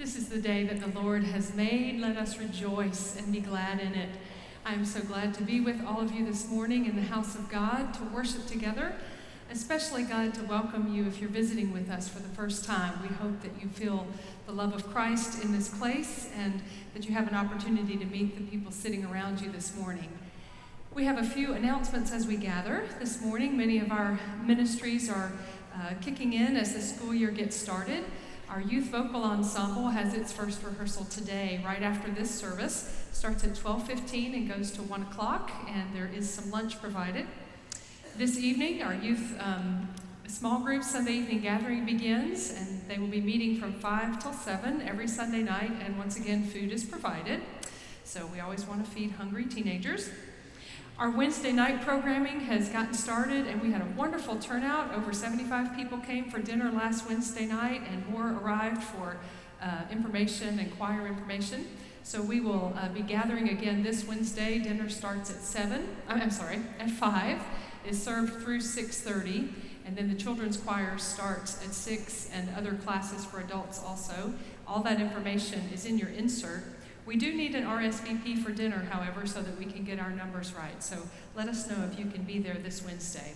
This is the day that the Lord has made. Let us rejoice and be glad in it. I am so glad to be with all of you this morning in the house of God to worship together, especially glad to welcome you if you're visiting with us for the first time. We hope that you feel the love of Christ in this place and that you have an opportunity to meet the people sitting around you this morning. We have a few announcements as we gather this morning. Many of our ministries are kicking in as the school year gets started. Our youth vocal ensemble has its first rehearsal today, right after this service. Starts at 12:15 and goes to 1 o'clock, and there is some lunch provided. This evening, our youth small group Sunday evening gathering begins, and they will be meeting from 5 till 7 every Sunday night, and once again, food is provided. So we always want to feed hungry teenagers. Our Wednesday night programming has gotten started, and we had a wonderful turnout. Over 75 people came for dinner last Wednesday night, and more arrived for information and choir information. So we will be gathering again this Wednesday. Dinner starts at 5, is served through 6:30, and then the children's choir starts at 6, and other classes for adults also. All that information is in your insert. We do need an RSVP for dinner, however, so that we can get our numbers right. So let us know if you can be there this Wednesday.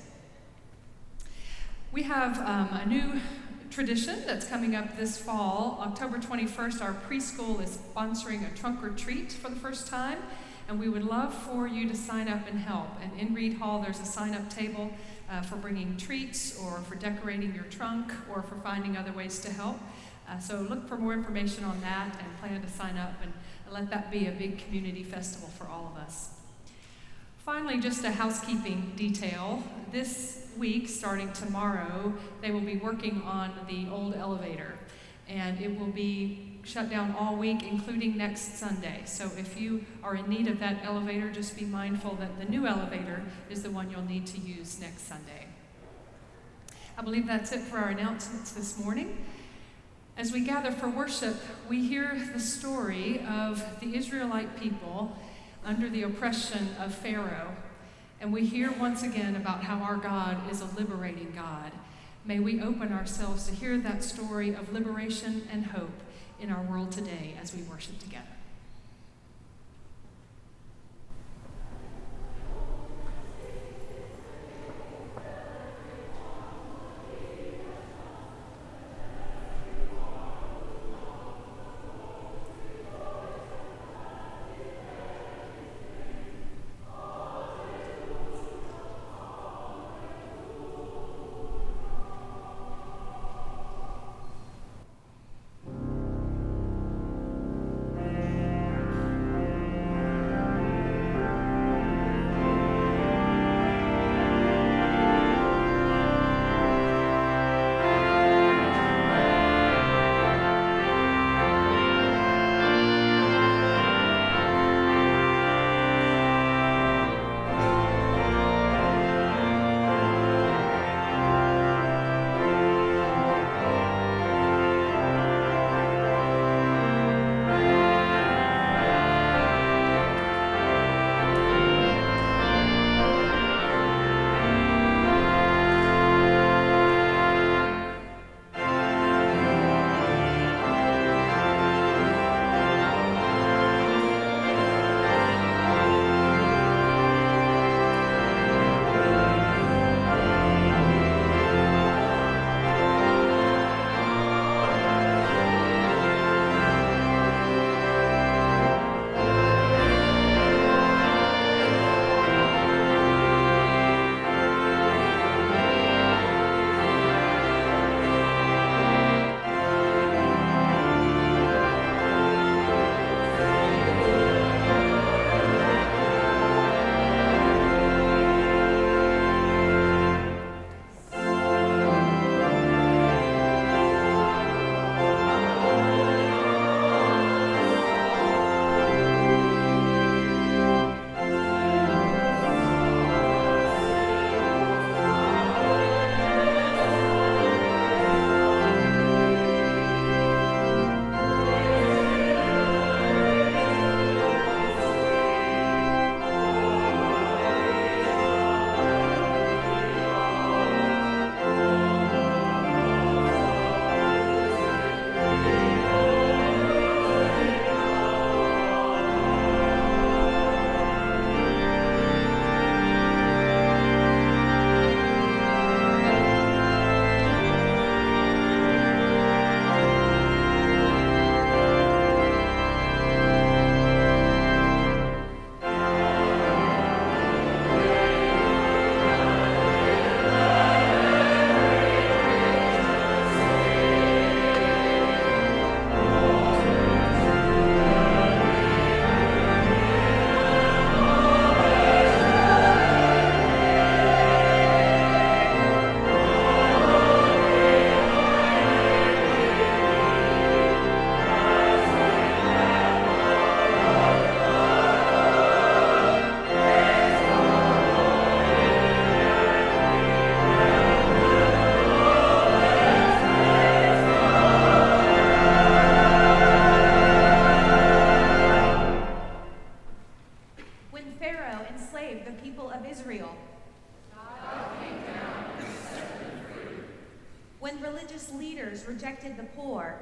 We have a new tradition that's coming up this fall. October 21st, our preschool is sponsoring a trunk or treat for the first time, and we would love for you to sign up and help. And in Reed Hall, there's a sign-up table for bringing treats or for decorating your trunk or for finding other ways to help. So look for more information on that and plan to sign up and let that be a big community festival for all of us. Finally, just a housekeeping detail. This week, starting tomorrow, they will be working on the old elevator, and it will be shut down all week, including next Sunday. So if you are in need of that elevator, just be mindful that the new elevator is the one you'll need to use next Sunday. I believe that's it for our announcements this morning. As we gather for worship, we hear the story of the Israelite people under the oppression of Pharaoh. And we hear once again about how our God is a liberating God. May we open ourselves to hear that story of liberation and hope in our world today as we worship together.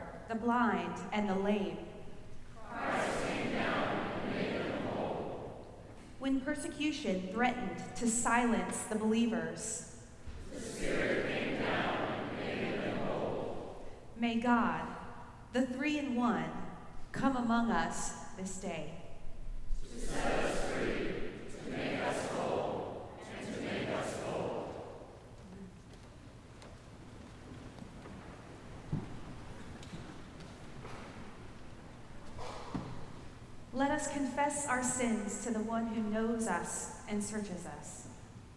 the blind, and the lame. Christ came down and made them whole. When persecution threatened to silence the believers, the Spirit came down and made them whole. May God, the Three in One, come among us this day. To set us free, to make us whole, and to make us whole. Let us confess our sins to the one who knows us and searches us.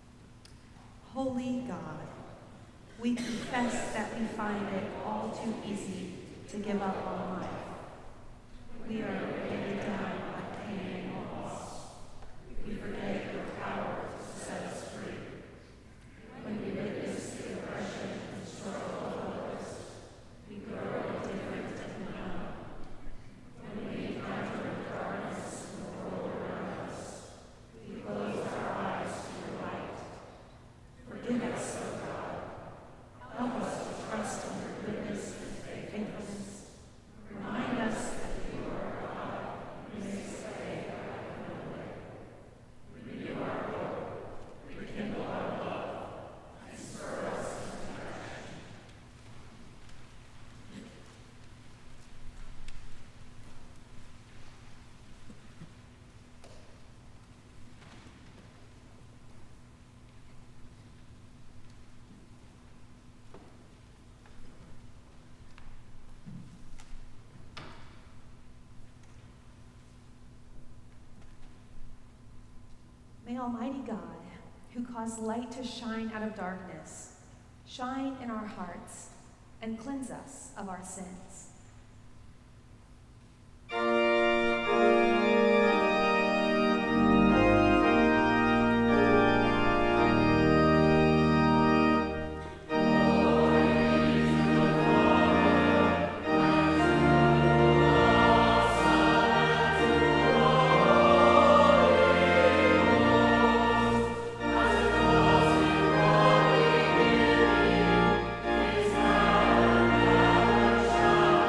Holy God, we confess that we find it all too easy to give up on life. We are weighed down by pain and loss. We forget your power to set us free. When we witness the oppression and struggle of others, we grow indifferent and numb. When we encounter darkness in the world around us, we close our eyes to your light. Forgive us, O God. Help us to trust in your goodness and faithfulness. Remind us that you are God who makes the way out of no way. Renew our hope, rekindle our love, and spur us into action. May Almighty God, who caused light to shine out of darkness, shine in our hearts and cleanse us of our sins. Is now and never shall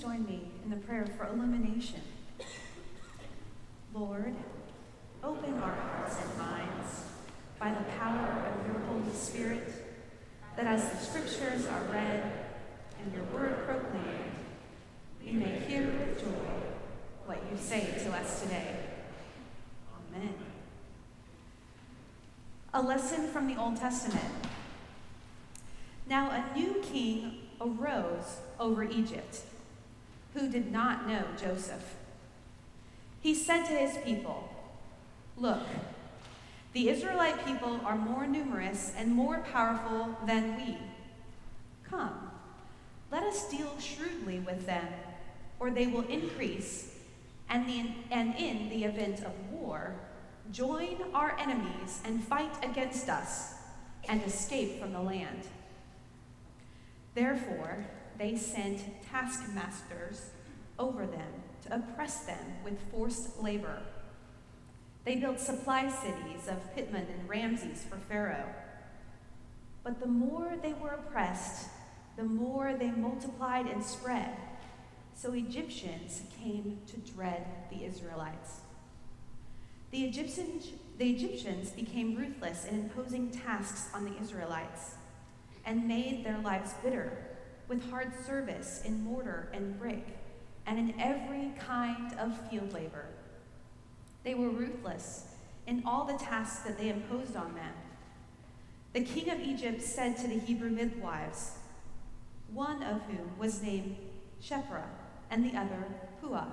join me in the prayer for illumination? Lord, open our hearts and minds by the power of your Holy Spirit, that as the scriptures are read and your word proclaimed, we may hear with joy what you say to us today. Amen. A lesson from the Old Testament. Now a new king arose over Egypt, who did not know Joseph. He said to his people, "Look, the Israelite people are more numerous and more powerful than we. Come, let us deal shrewdly with them, or they will increase, and in the event of war, join our enemies and fight against us and escape from the land." Therefore, they sent taskmasters over them to oppress them with forced labor. They built supply cities of Pitman and Ramses for Pharaoh. But the more they were oppressed, the more they multiplied and spread. So Egyptians came to dread the Israelites. The Egyptians became ruthless in imposing tasks on the Israelites and made their lives bitter with hard service in mortar and brick and in every kind of field labor. They were ruthless in all the tasks that they imposed on them. The king of Egypt said to the Hebrew midwives, one of whom was named Shiphrah and the other Puah,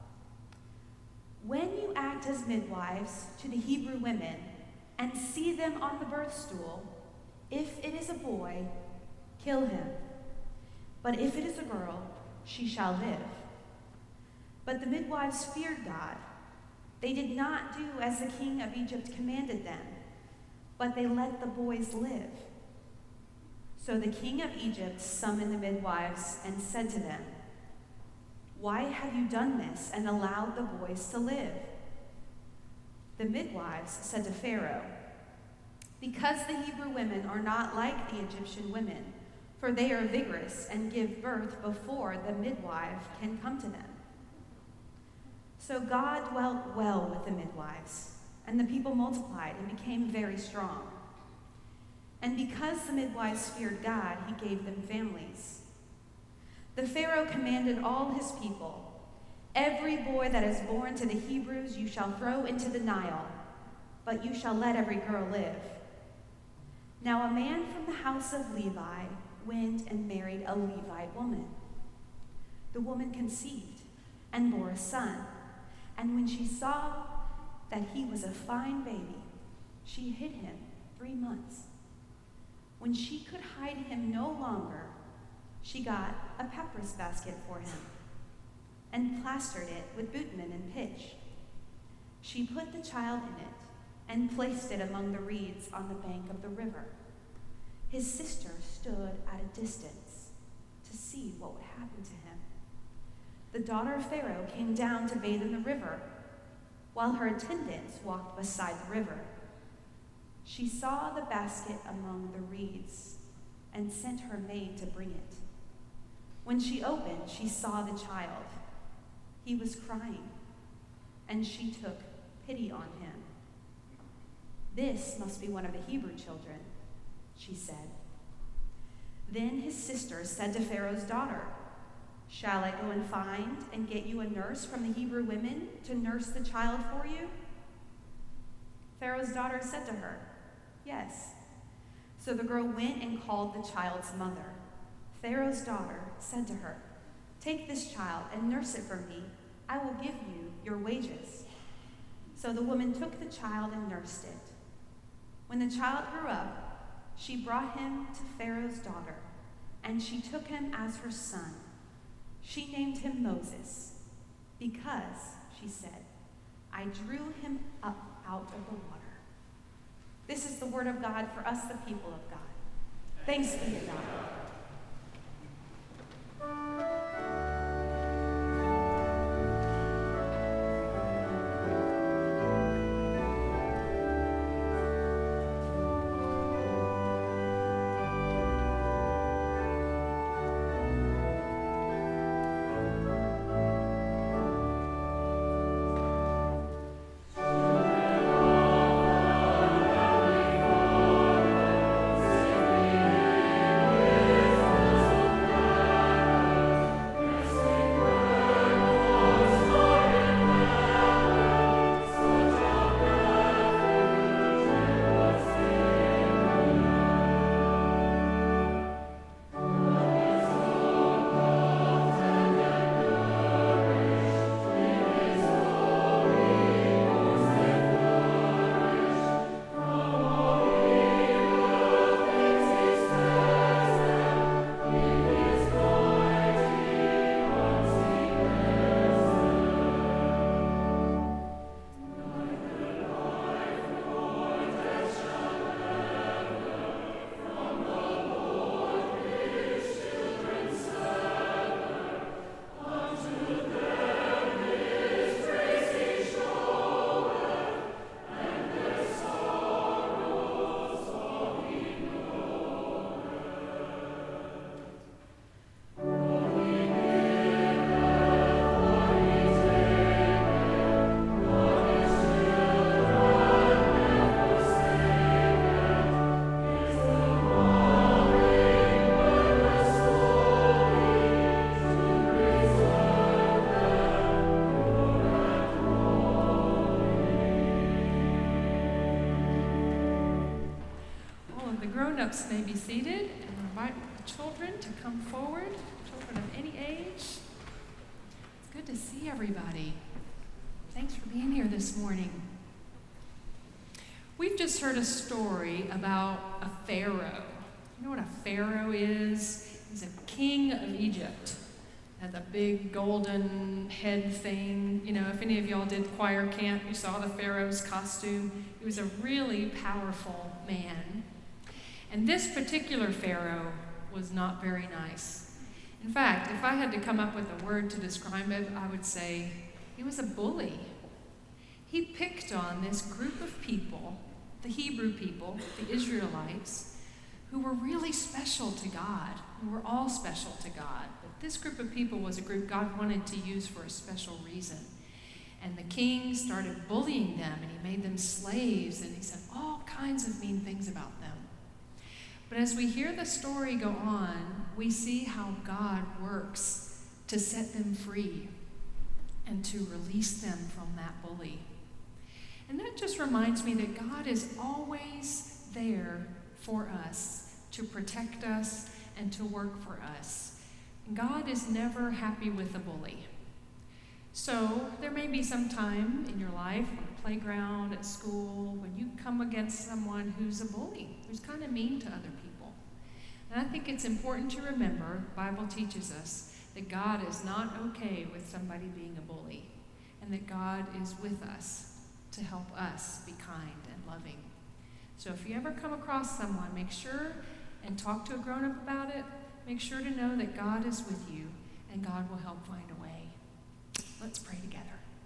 "When you act as midwives to the Hebrew women and see them on the birth stool, if it is a boy, kill him. But if it is a girl, she shall live." But the midwives feared God. They did not do as the king of Egypt commanded them, but they let the boys live. So the king of Egypt summoned the midwives and said to them, "Why have you done this and allowed the boys to live?" The midwives said to Pharaoh, "Because the Hebrew women are not like the Egyptian women, for they are vigorous and give birth before the midwife can come to them." So God dwelt well with the midwives, and the people multiplied and became very strong. And because the midwives feared God, he gave them families. The Pharaoh commanded all his people, "Every boy that is born to the Hebrews you shall throw into the Nile, but you shall let every girl live." Now a man from the house of Levi went and married a Levite woman. The woman conceived and bore a son, and when she saw that he was a fine baby, she hid him 3 months. When she could hide him no longer, she got a papyrus basket for him and plastered it with bitumen and pitch. She put the child in it and placed it among the reeds on the bank of the river. His sister stood at a distance to see what would happen to him. The daughter of Pharaoh came down to bathe in the river, while her attendants walked beside the river. She saw the basket among the reeds and sent her maid to bring it. When she opened, she saw the child. He was crying, and she took pity on him. "This must be one of the Hebrew children," she said. Then his sister said to Pharaoh's daughter, "Shall I go and find and get you a nurse from the Hebrew women to nurse the child for you?" Pharaoh's daughter said to her, "Yes." So the girl went and called the child's mother. Pharaoh's daughter said to her, "Take this child and nurse it for me. I will give you your wages." So the woman took the child and nursed it. When the child grew up, she brought him to Pharaoh's daughter, and she took him as her son. She named him Moses, because, she said, "I drew him up out of the water." This is the word of God for us, the people of God. Thanks be to God. the grown-ups may be seated, and I invite the children to come forward, children of any age. It's good to see everybody. Thanks for being here this morning. We've just heard a story about a pharaoh. You know what a pharaoh is? He's a king of Egypt. Had the big golden head thing. You know, if any of y'all did choir camp, you saw the pharaoh's costume. He was a really powerful man. And this particular pharaoh was not very nice. In fact, if I had to come up with a word to describe it, I would say he was a bully. He picked on this group of people, the Hebrew people, the Israelites, who were really special to God. We were all special to God. But this group of people was a group God wanted to use for a special reason. And the king started bullying them, and he made them slaves, and he said all kinds of mean things about them. But as we hear the story go on, we see how God works to set them free and to release them from that bully. And that just reminds me that God is always there for us, to protect us and to work for us. God is never happy with a bully. So there may be some time in your life, on the playground, at school, when you come against someone who's a bully, who's kind of mean to other people. And I think it's important to remember, the Bible teaches us, that God is not okay with somebody being a bully, and that God is with us to help us be kind and loving. So if you ever come across someone, make sure and talk to a grown-up about it. Make sure to know that God is with you, and God will help find a way. Let's pray together.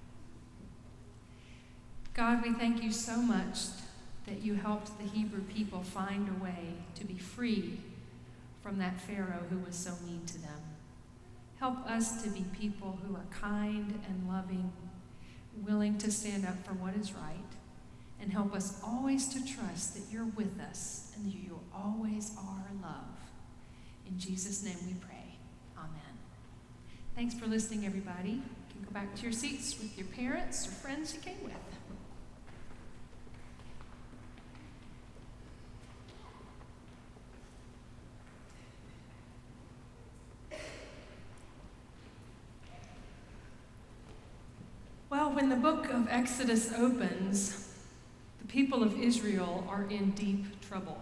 God, we thank you so much that you helped the Hebrew people find a way to be free from that Pharaoh who was so mean to them. Help us to be people who are kind and loving, willing to stand up for what is right, and help us always to trust that you're with us and that you always are love. In Jesus' name we pray. Amen. Thanks for listening, everybody. You can go back to your seats with your parents or friends you came with. Well, when the book of Exodus opens, the people of Israel are in deep trouble.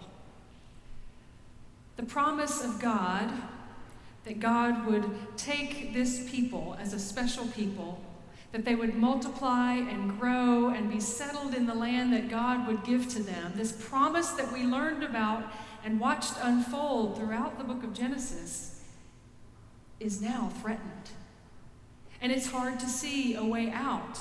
The promise of God, that God would take this people as a special people, that they would multiply and grow and be settled in the land that God would give to them, this promise that we learned about and watched unfold throughout the book of Genesis, is now threatened. And it's hard to see a way out.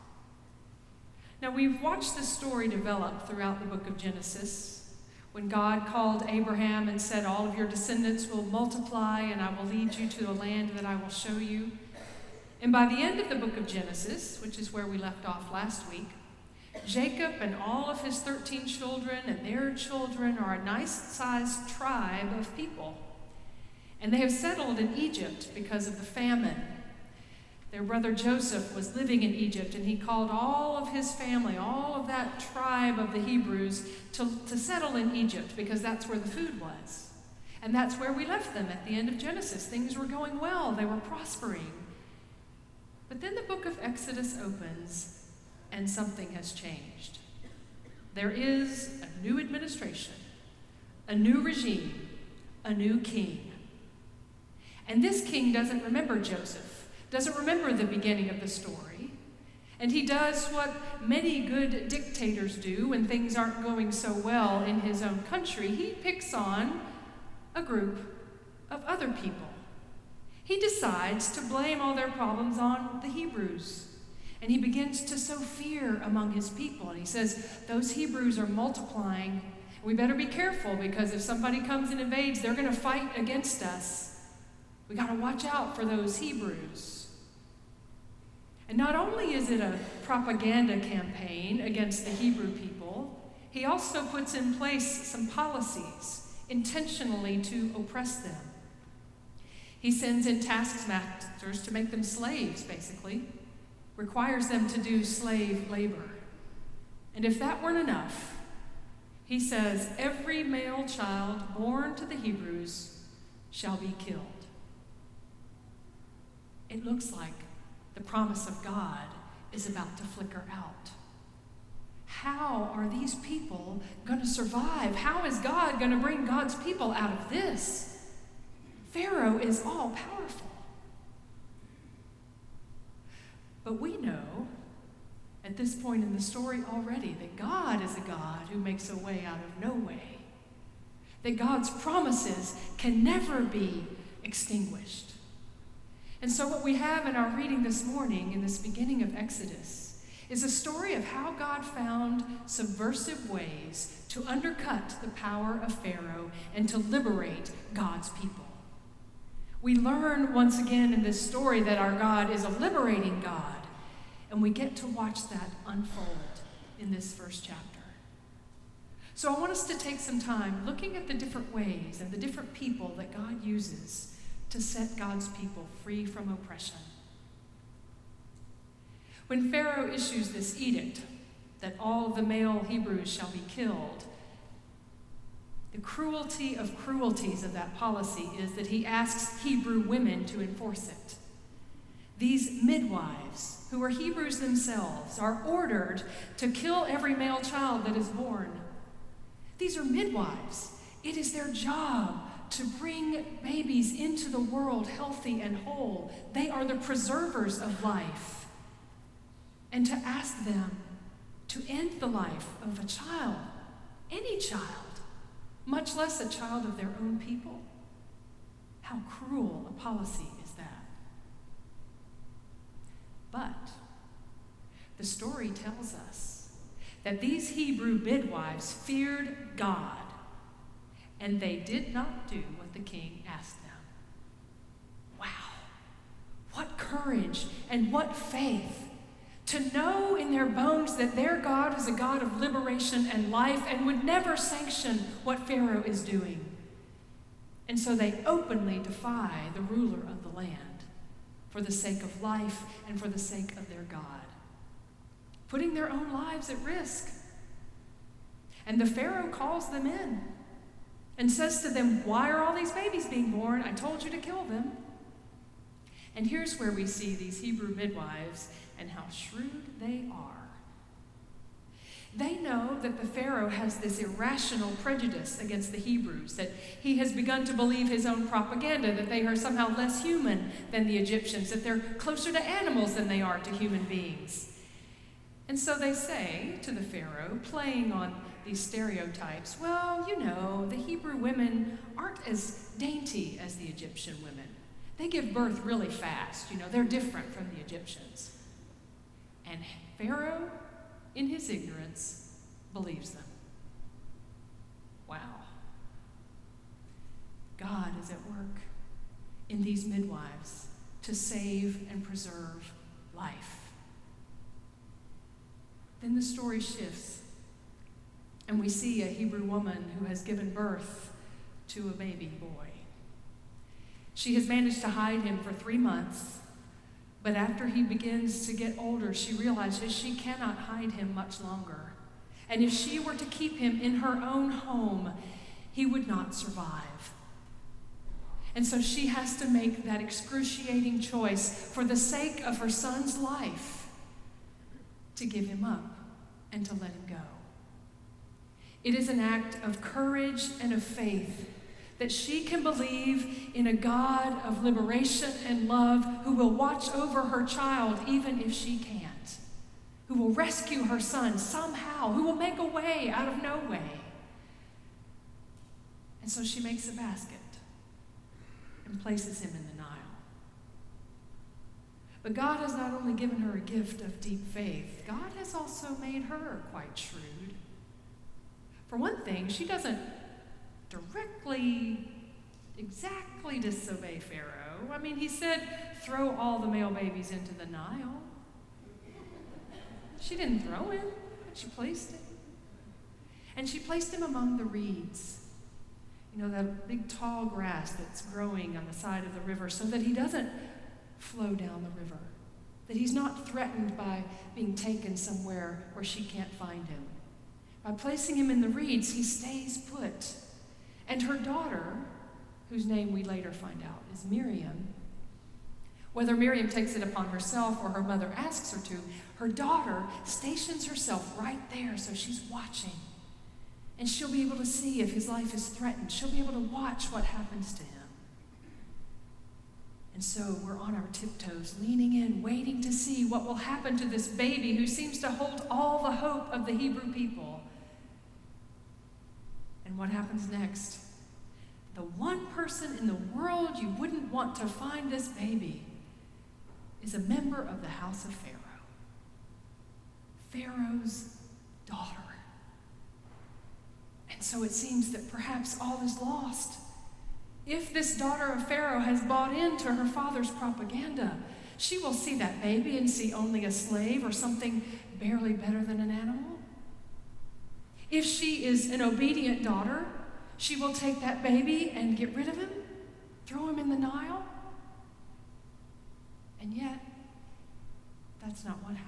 Now, we've watched this story develop throughout the book of Genesis, when God called Abraham and said, all of your descendants will multiply, and I will lead you to a land that I will show you. And by the end of the book of Genesis, which is where we left off last week, Jacob and all of his 13 children and their children are a nice-sized tribe of people. And they have settled in Egypt because of the famine. Their brother Joseph was living in Egypt, and he called all of his family, all of that tribe of the Hebrews, to settle in Egypt because that's where the food was. And that's where we left them at the end of Genesis. Things were going well. They were prospering. But then the book of Exodus opens, and something has changed. There is a new administration, a new regime, a new king. And this king doesn't remember Joseph. Doesn't remember the beginning of the story. And he does what many good dictators do when things aren't going so well in his own country. He picks on a group of other people. He decides to blame all their problems on the Hebrews. And he begins to sow fear among his people. And he says, those Hebrews are multiplying. We better be careful, because if somebody comes and invades, they're going to fight against us. We got to watch out for those Hebrews. And not only is it a propaganda campaign against the Hebrew people, he also puts in place some policies intentionally to oppress them. He sends in taskmasters to make them slaves, basically, requires them to do slave labor. And if that weren't enough, he says every male child born to the Hebrews shall be killed. It looks like the promise of God is about to flicker out. How are these people going to survive? How is God going to bring God's people out of this? Pharaoh is all powerful. But we know at this point in the story already that God is a God who makes a way out of no way. That God's promises can never be extinguished. And so what we have in our reading this morning in this beginning of Exodus is a story of how God found subversive ways to undercut the power of Pharaoh and to liberate God's people. We learn once again in this story that our God is a liberating God, and we get to watch that unfold in this first chapter. So I want us to take some time looking at the different ways and the different people that God uses to set God's people free from oppression. When Pharaoh issues this edict that all the male Hebrews shall be killed, the cruelty of cruelties of that policy is that he asks Hebrew women to enforce it. These midwives, who are Hebrews themselves, are ordered to kill every male child that is born. These are midwives. It is their job to bring babies into the world healthy and whole. They are the preservers of life. And to ask them to end the life of a child, any child, much less a child of their own people, how cruel a policy is that? But the story tells us that these Hebrew midwives feared God, and they did not do what the king asked them. Wow, what courage and what faith to know in their bones that their God is a God of liberation and life and would never sanction what Pharaoh is doing. And so they openly defy the ruler of the land for the sake of life and for the sake of their God, putting their own lives at risk. And the Pharaoh calls them in and says to them, "Why are all these babies being born? I told you to kill them." And here's where we see these Hebrew midwives and how shrewd they are. They know that the Pharaoh has this irrational prejudice against the Hebrews, that he has begun to believe his own propaganda, that they are somehow less human than the Egyptians, that they're closer to animals than they are to human beings. And so they say to the Pharaoh, playing on these stereotypes, well, you know, the Hebrew women aren't as dainty as the Egyptian women. They give birth really fast. You know, they're different from the Egyptians. And Pharaoh, in his ignorance, believes them. Wow. God is at work in these midwives to save and preserve life. Then the story shifts, and we see a Hebrew woman who has given birth to a baby boy. She has managed to hide him for 3 months, but after he begins to get older, she realizes she cannot hide him much longer. And if she were to keep him in her own home, he would not survive. And so she has to make that excruciating choice for the sake of her son's life to give him up and to let him go. It is an act of courage and of faith that she can believe in a God of liberation and love who will watch over her child even if she can't, who will rescue her son somehow, who will make a way out of no way. And so she makes a basket and places him in the Nile. But God has not only given her a gift of deep faith, God has also made her quite shrewd. For one thing, she doesn't exactly disobey Pharaoh. I mean, he said, throw all the male babies into the Nile. She didn't throw him, but she placed him. And she placed him among the reeds. You know, that big tall grass that's growing on the side of the river so that he doesn't flow down the river, that he's not threatened by being taken somewhere where she can't find him. By placing him in the reeds, he stays put. And her daughter, whose name we later find out is Miriam, whether Miriam takes it upon herself or her mother asks her to, her daughter stations herself right there so she's watching. And she'll be able to see if his life is threatened. She'll be able to watch what happens to him. And so we're on our tiptoes, leaning in, waiting to see what will happen to this baby who seems to hold all the hope of the Hebrew people. And what happens next? The one person in the world you wouldn't want to find this baby is a member of the house of Pharaoh. Pharaoh's daughter. And so it seems that perhaps all is lost. If this daughter of Pharaoh has bought into her father's propaganda, she will see that baby and see only a slave or something barely better than an animal. If she is an obedient daughter, she will take that baby and get rid of him, throw him in the Nile. And yet, that's not what happened.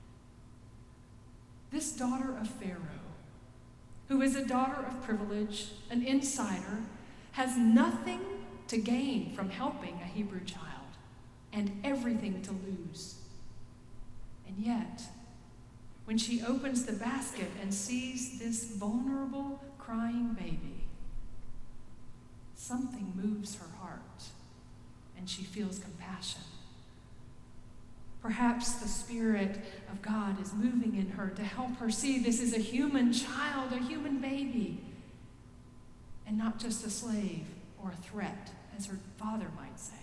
This daughter of Pharaoh, who is a daughter of privilege, an insider, has nothing to gain from helping a Hebrew child and everything to lose. And yet, when she opens the basket and sees this vulnerable, crying baby, something moves her heart and she feels compassion. Perhaps the Spirit of God is moving in her to help her see this is a human child, a human baby, and not just a slave or a threat, as her father might say.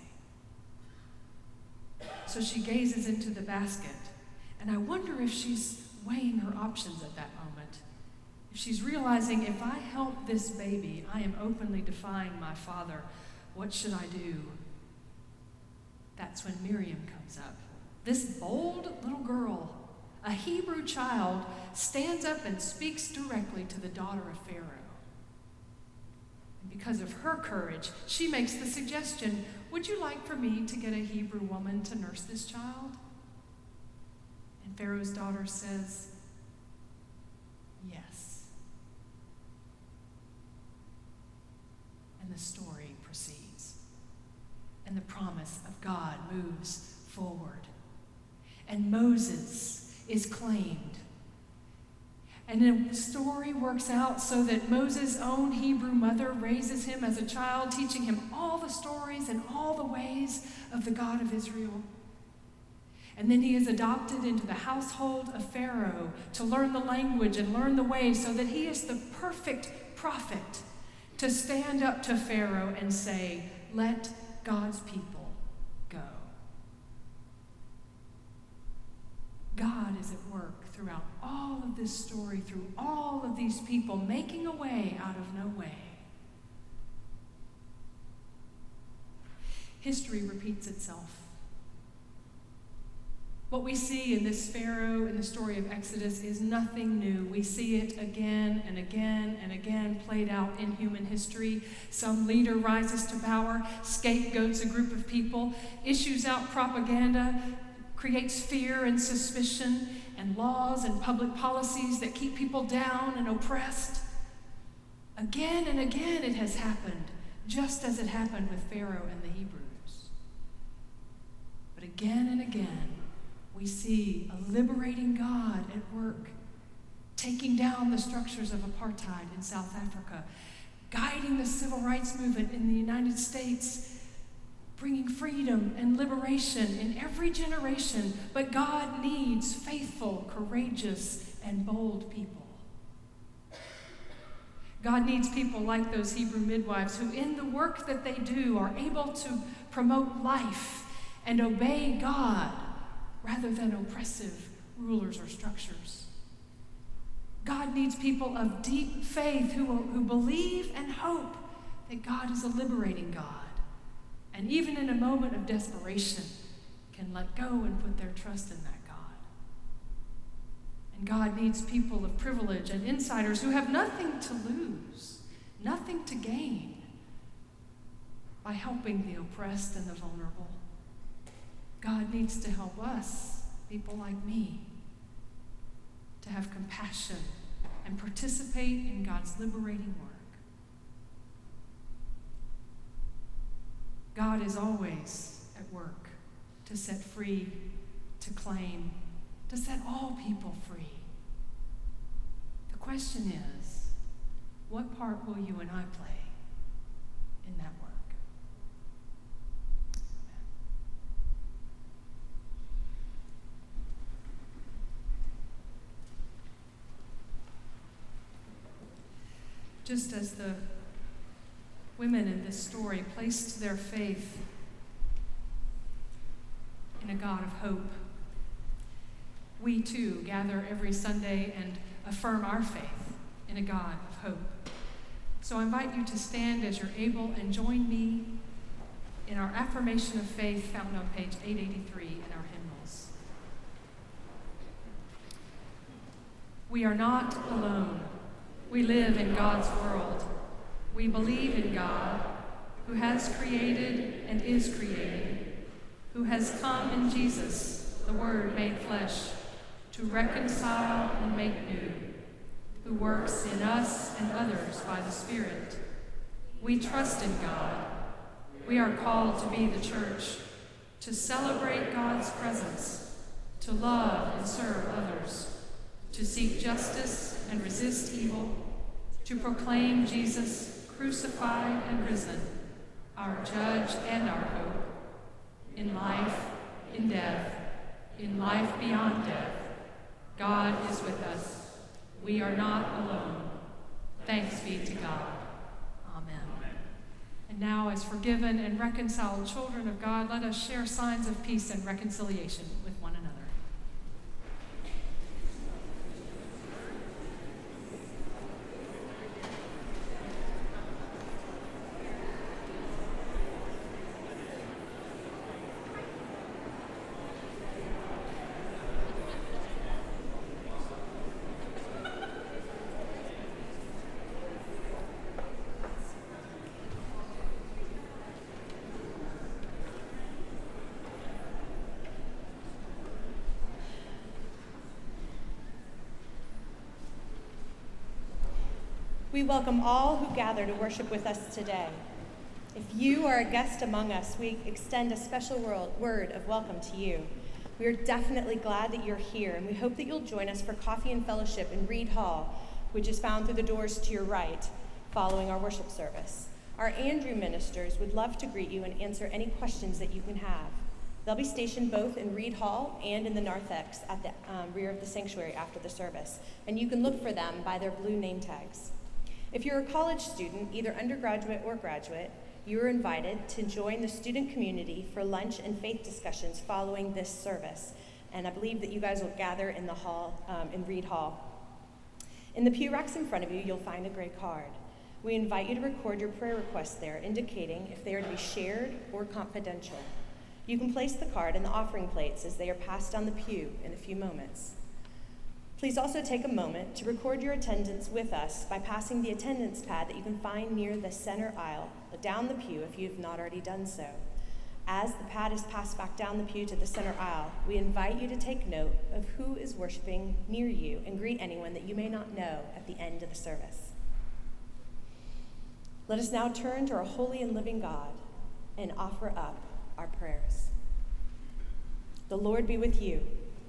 So she gazes into the basket, and I wonder if she's weighing her options at that moment. If she's realizing, if I help this baby, I am openly defying my father. What should I do? That's when Miriam comes up. This bold little girl, a Hebrew child, stands up and speaks directly to the daughter of Pharaoh. And because of her courage, she makes the suggestion, would you like for me to get a Hebrew woman to nurse this child? And Pharaoh's daughter says, yes. And the story proceeds. And the promise of God moves forward. And Moses is claimed. And the story works out so that Moses' own Hebrew mother raises him as a child, teaching him all the stories and all the ways of the God of Israel. And then he is adopted into the household of Pharaoh to learn the language and learn the ways, so that he is the perfect prophet to stand up to Pharaoh and say, let God's people go. God is at work throughout all of this story, through all of these people, making a way out of no way. History repeats itself. What we see in this Pharaoh in the story of Exodus is nothing new. We see it again and again and again played out in human history. Some leader rises to power, scapegoats a group of people, issues out propaganda, creates fear and suspicion and laws and public policies that keep people down and oppressed. Again and again it has happened, just as it happened with Pharaoh and the Hebrews. But again and again, we see a liberating God at work, taking down the structures of apartheid in South Africa, guiding the civil rights movement in the United States, bringing freedom and liberation in every generation. But God needs faithful, courageous, and bold people. God needs people like those Hebrew midwives who, in the work that they do, are able to promote life and obey God rather than oppressive rulers or structures. God needs people of deep faith who believe and hope that God is a liberating God, and even in a moment of desperation can let go and put their trust in that God. And God needs people of privilege and insiders who have nothing to lose, nothing to gain by helping the oppressed and the vulnerable. God needs to help us, people like me, to have compassion and participate in God's liberating work. God is always at work to set free, to claim, to set all people free. The question is, what part will you and I play in that work? Amen. Just as the women in this story placed their faith in a God of hope, we too gather every Sunday and affirm our faith in a God of hope. So I invite you to stand as you're able and join me in our affirmation of faith found on page 883 in our hymnals. We are not alone. We live in God's world. We believe in God, who has created and is creating, who has come in Jesus, the Word made flesh, to reconcile and make new, who works in us and others by the Spirit. We trust in God. We are called to be the church, to celebrate God's presence, to love and serve others, to seek justice and resist evil, to proclaim Jesus crucified and risen, our judge and our hope, in life, in death, in life beyond death. God is with us. We are not alone. Thanks be to God. Amen. And now, as forgiven and reconciled children of God, let us share signs of peace and reconciliation with one another. We welcome all who gather to worship with us today. If you are a guest among us, we extend a special word of welcome to you. We are definitely glad that you're here, and we hope that you'll join us for coffee and fellowship in Reed Hall, which is found through the doors to your right, following our worship service. Our Andrew ministers would love to greet you and answer any questions that you can have. They'll be stationed both in Reed Hall and in the narthex at the rear of the sanctuary after the service, and you can look for them by their blue name tags. If you're a college student, either undergraduate or graduate, you are invited to join the student community for lunch and faith discussions following this service. And I believe that you guys will gather in the hall, in Reed Hall. In the pew racks in front of you, you'll find a gray card. We invite you to record your prayer requests there, indicating if they are to be shared or confidential. You can place the card in the offering plates as they are passed down the pew in a few moments. Please also take a moment to record your attendance with us by passing the attendance pad that you can find near the center aisle, down the pew if you have not already done so. As the pad is passed back down the pew to the center aisle, we invite you to take note of who is worshiping near you and greet anyone that you may not know at the end of the service. Let us now turn to our holy and living God and offer up our prayers. The Lord be with you.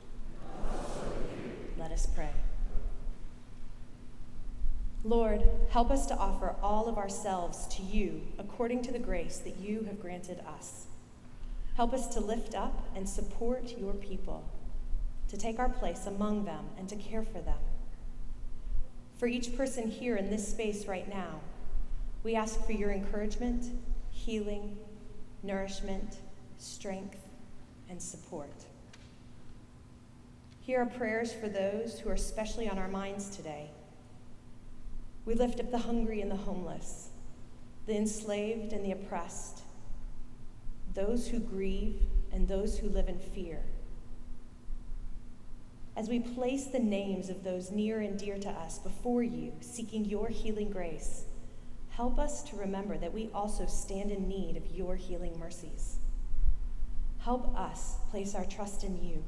Let us pray. Lord, help us to offer all of ourselves to you according to the grace that you have granted us. Help us to lift up and support your people, to take our place among them and to care for them. For each person here in this space right now, we ask for your encouragement, healing, nourishment, strength, and support. Here are prayers for those who are especially on our minds today. We lift up the hungry and the homeless, the enslaved and the oppressed, those who grieve and those who live in fear. As we place the names of those near and dear to us before you, seeking your healing grace, help us to remember that we also stand in need of your healing mercies. Help us place our trust in you.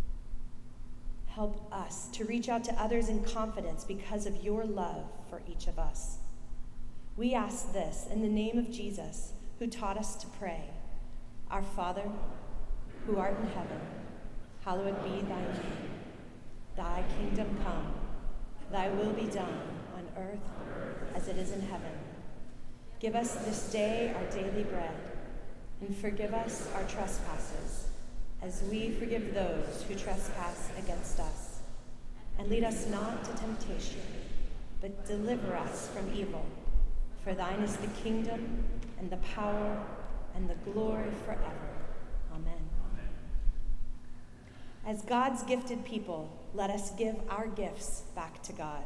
Help us to reach out to others in confidence because of your love for each of us. We ask this in the name of Jesus, who taught us to pray, Our Father, who art in heaven, hallowed be thy name. Thy kingdom come, thy will be done on earth as it is in heaven. Give us this day our daily bread, and forgive us our trespasses, as we forgive those who trespass against us. And lead us not to temptation, but deliver us from evil. For thine is the kingdom, and the power, and the glory forever. Amen. As God's gifted people, let us give our gifts back to God.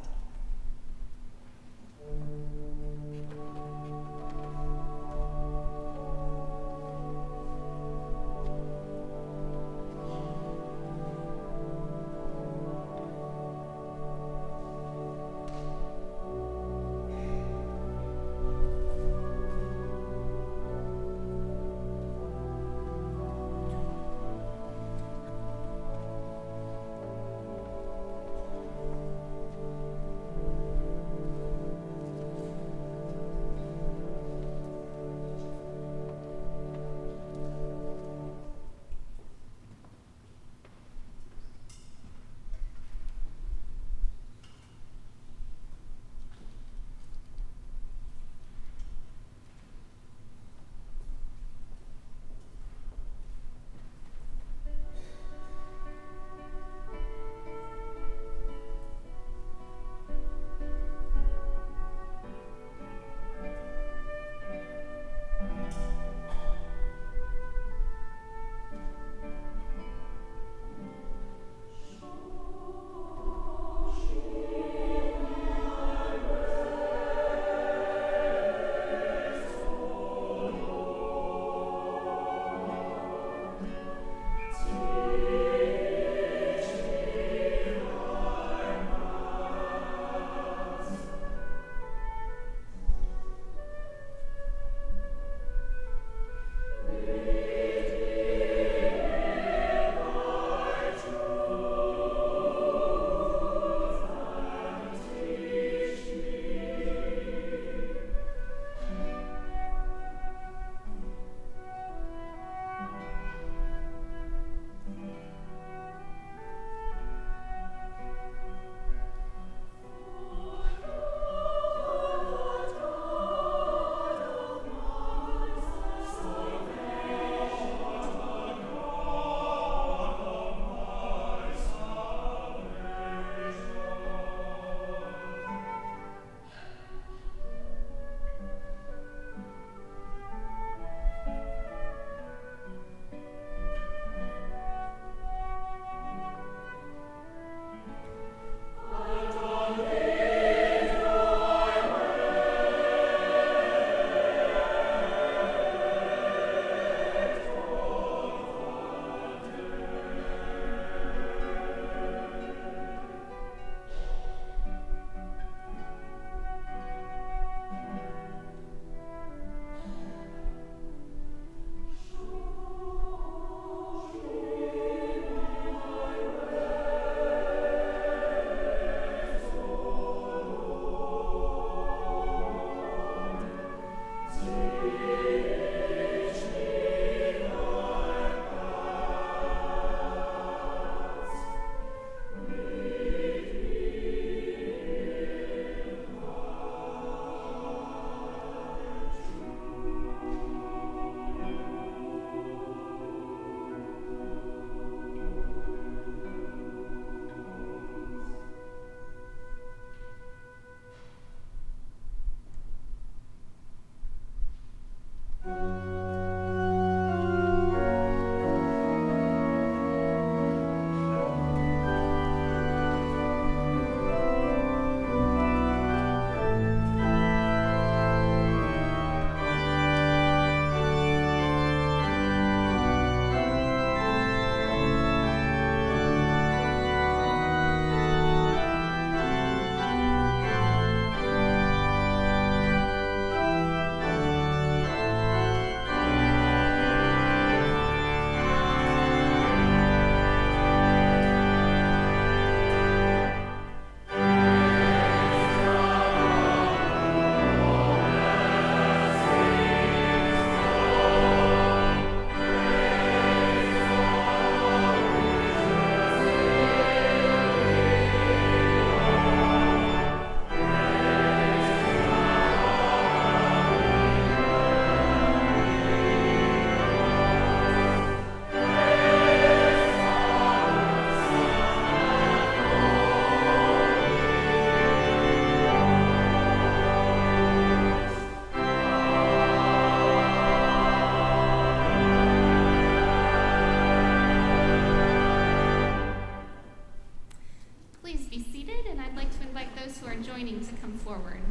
forward.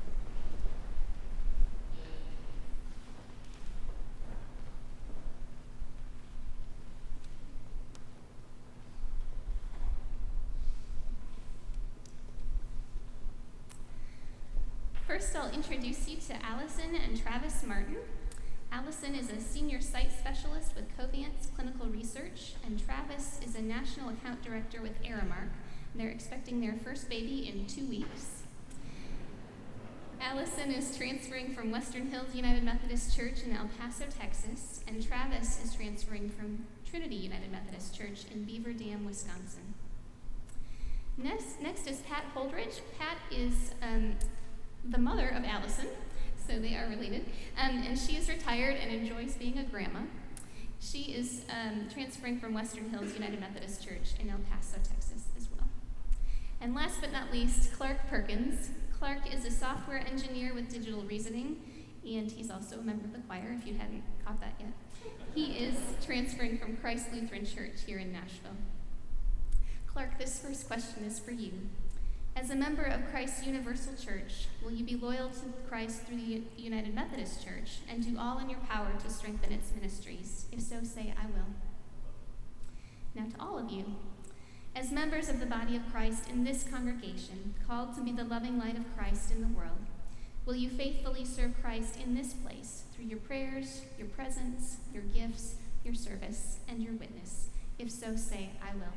First, I'll introduce you to Allison and Travis Martin. Allison is a senior site specialist with Covance Clinical Research, and Travis is a national account director with Aramark. They're expecting their first baby in 2 weeks. Allison is transferring from Western Hills United Methodist Church in El Paso, Texas, and Travis is transferring from Trinity United Methodist Church in Beaver Dam, Wisconsin. Next is Pat Holdridge. Pat is the mother of Allison, so they are related, and she is retired and enjoys being a grandma. She is transferring from Western Hills United Methodist Church in El Paso, Texas as well. And last but not least, Clark Perkins. Clark is a software engineer with Digital Reasoning, and he's also a member of the choir, if you hadn't caught that yet. He is transferring from Christ Lutheran Church here in Nashville. Clark, this first question is for you. As a member of Christ's Universal Church, will you be loyal to Christ through the United Methodist Church and do all in your power to strengthen its ministries? If so, say, I will. Now to all of you, as members of the body of Christ in this congregation, called to be the loving light of Christ in the world, will you faithfully serve Christ in this place through your prayers, your presence, your gifts, your service, and your witness? If so, say, I will.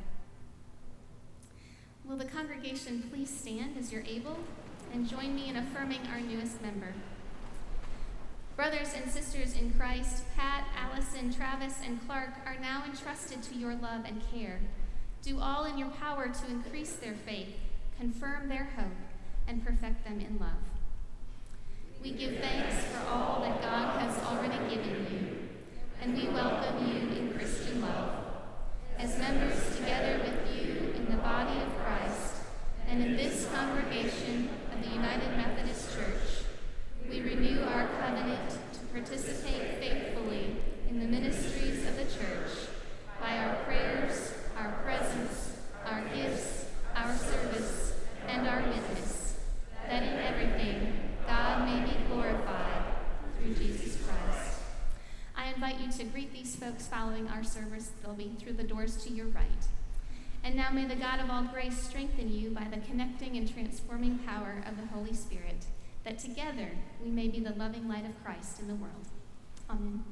Will the congregation please stand as you're able and join me in affirming our newest member? Brothers and sisters in Christ, Pat, Allison, Travis, and Clark are now entrusted to your love and care. Do all in your power to increase their faith, confirm their hope, and perfect them in love. We give thanks for all that God has already given you, and we welcome you in Christian love. As members together with you in the body of Christ and in this congregation of the United Methodist Church, we renew our covenant to participate faithfully in the ministries of the church by our prayers, our presence, our gifts, our service, and our witness, that in everything God may be glorified through Jesus Christ. I invite you to greet these folks following our service. They'll be through the doors to your right. And now may the God of all grace strengthen you by the connecting and transforming power of the Holy Spirit, that together we may be the loving light of Christ in the world. Amen.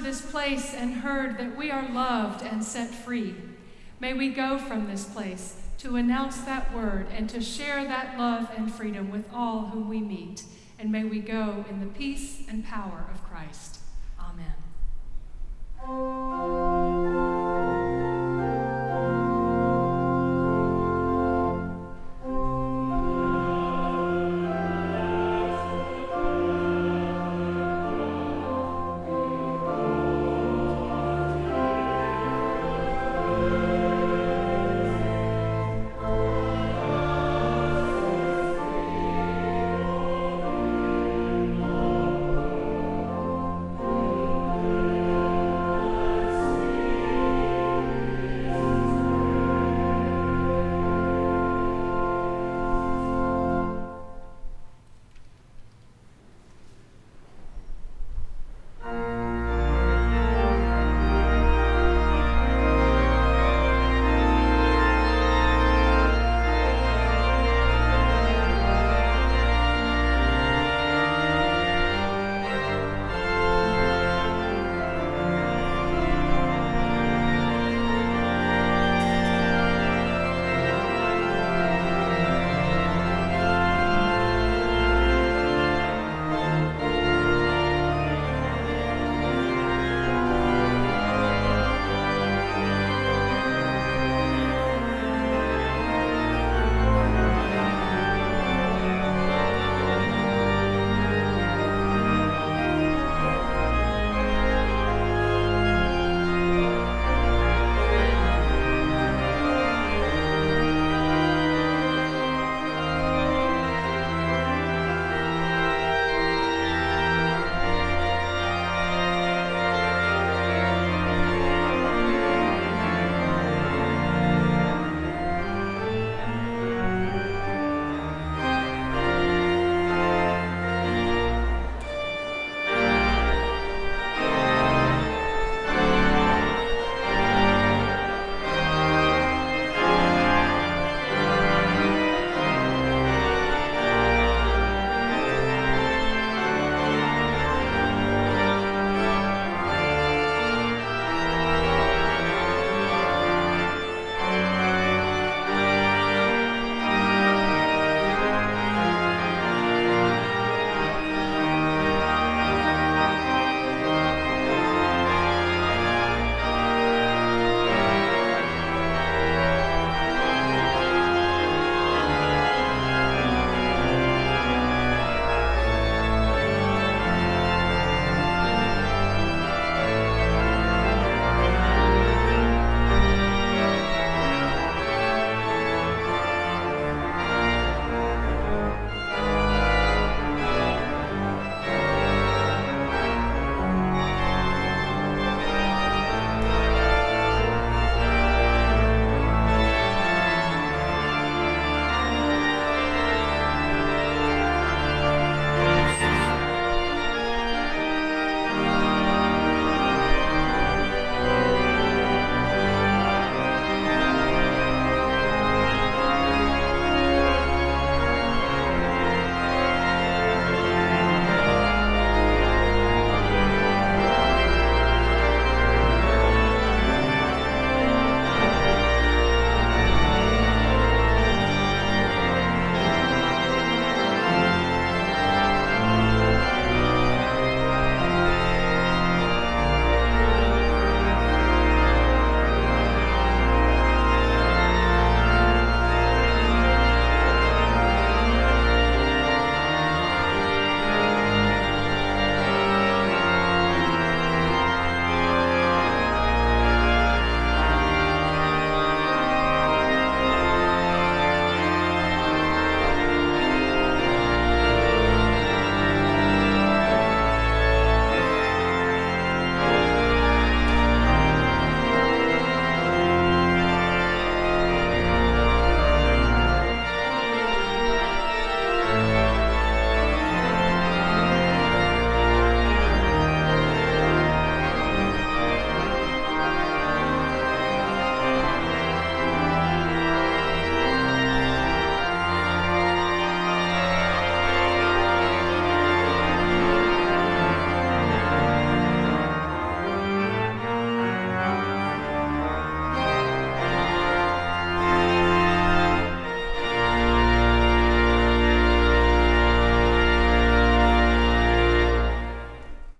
this place and heard that we are loved and set free, may we go from this place to announce that word and to share that love and freedom with all whom we meet. And may we go in the peace and power of Christ. Amen.